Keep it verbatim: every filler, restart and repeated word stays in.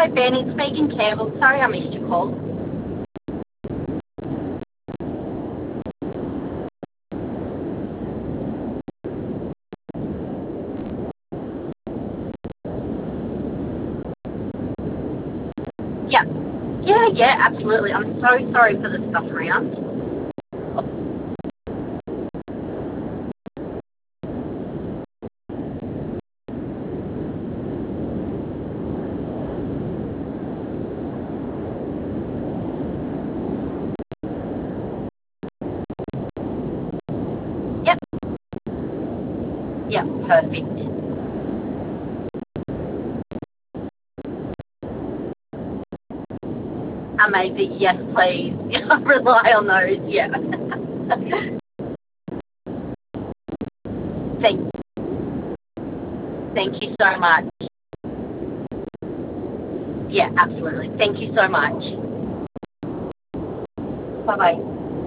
Hi, Ben. It's Megan Campbell. Sorry I missed your call. Yeah. Yeah, yeah, absolutely. I'm so sorry for the stuff around. Yep. Yep, perfect. Amazing. Yes, please. Rely on those. Yeah. Thank, thank you so much. Yeah, absolutely. Thank you so much. Bye-bye.